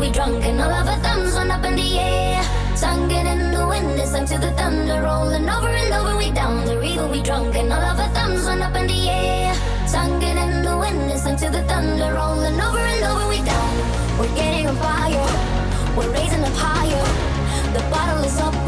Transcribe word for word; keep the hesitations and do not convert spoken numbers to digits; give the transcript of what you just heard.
we drunk and all of our thumbs went up in the air. Singing in the wind, it's to the thunder rolling over and over. We down the river, we drunk and all of our thumbs went up in the air. Singing in the wind, it's to the thunder rolling over and over. We down, we're getting on fire, we're raising up higher. The bottle is up.